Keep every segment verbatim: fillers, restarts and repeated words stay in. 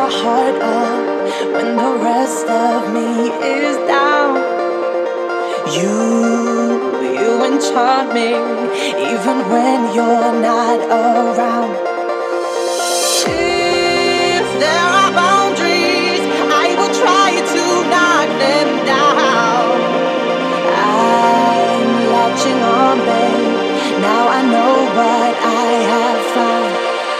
heart up when the rest of me is down. You, you enchant me even when you're not around. If there are boundaries, I will try to knock them down. I'm latching on, babe. Now I know what I have found.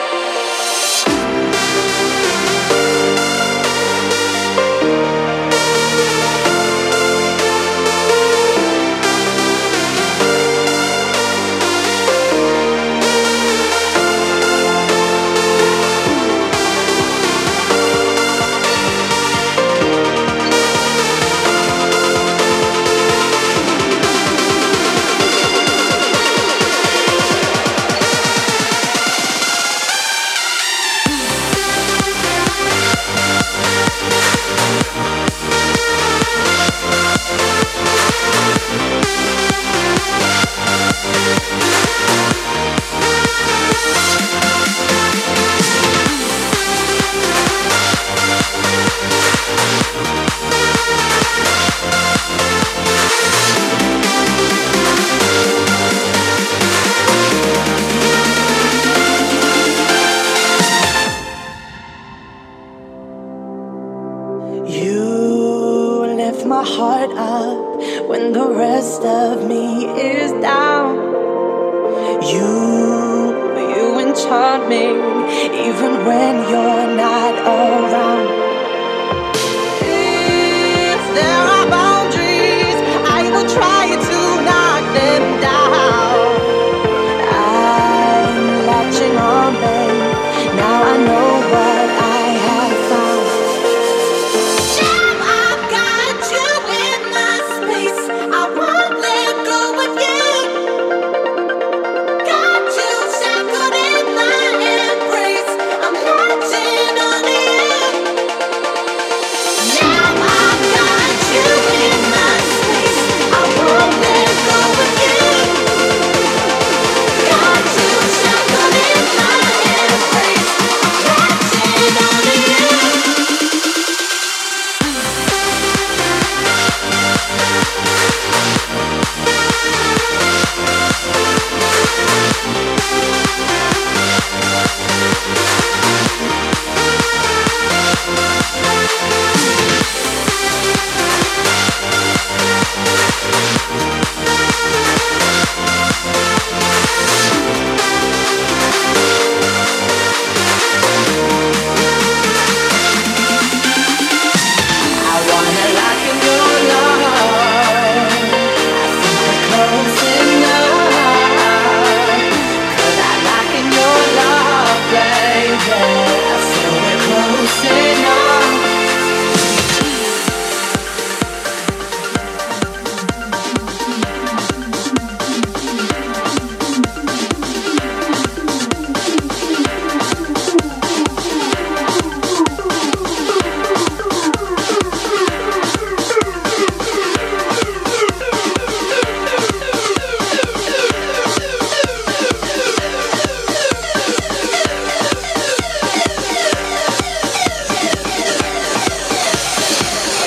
You lift my heart up when the rest of me is down. You, you enchant me even